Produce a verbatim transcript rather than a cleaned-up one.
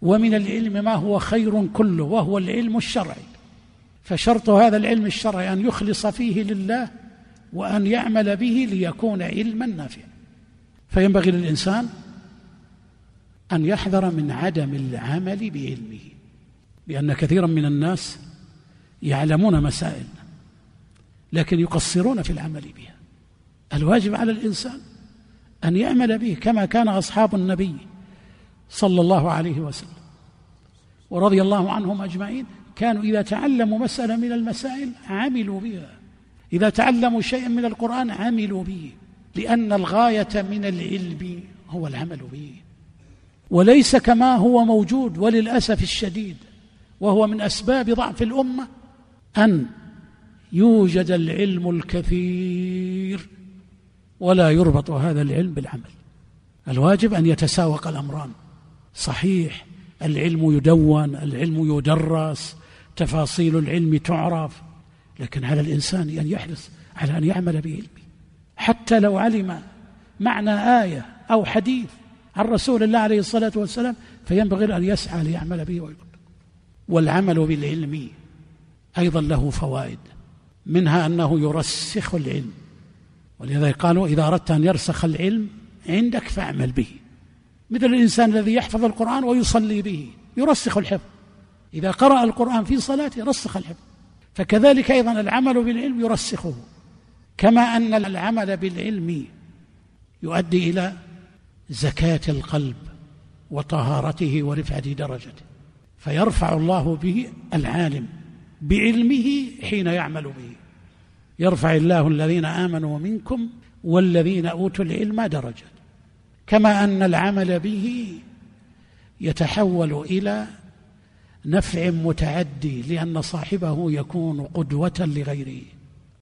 ومن العلم ما هو خير كله وهو العلم الشرعي، فشرط هذا العلم الشرعي أن يخلص فيه لله وأن يعمل به ليكون علما نافعا. فينبغي للإنسان أن يحذر من عدم العمل بعلمه، لأن كثيرا من الناس يعلمون مسائل لكن يقصرون في العمل بها. الواجب على الإنسان أن يعمل به كما كان أصحاب النبي صلى الله عليه وسلم ورضي الله عنهم أجمعين، كانوا إذا تعلموا مسألة من المسائل عملوا بها، إذا تعلموا شيئا من القرآن عملوا به، لأن الغاية من العلم هو العمل به، وليس كما هو موجود وللأسف الشديد وهو من أسباب ضعف الأمة أن يوجد العلم الكثير ولا يربط هذا العلم بالعمل. الواجب أن يتساوق الأمران. صحيح العلم يدون، العلم يدرس، تفاصيل العلم تعرف، لكن على الإنسان أن يحرص على أن يعمل بعلمه، حتى لو علم معنى آية أو حديث عن رسول الله عليه الصلاة والسلام فينبغي أن يسعى ليعمل به ويقول. والعمل بالعلم أيضا له فوائد، منها أنه يرسخ العلم، ولذا قالوا إذا أردت أن يرسخ العلم عندك فاعمل به، مثل الإنسان الذي يحفظ القرآن ويصلي به يرسخ الحفظ، إذا قرأ القرآن في صلاته يرسخ الحفظ، فكذلك أيضا العمل بالعلم يرسخه، كما أن العمل بالعلم يؤدي إلى زكاة القلب وطهارته ورفعة درجته، فيرفع الله به العالم بعلمه حين يعمل به، يرفع الله الذين آمنوا منكم والذين أوتوا العلم درجات، كما أن العمل به يتحول إلى نفع متعدي، لأن صاحبه يكون قدوة لغيره.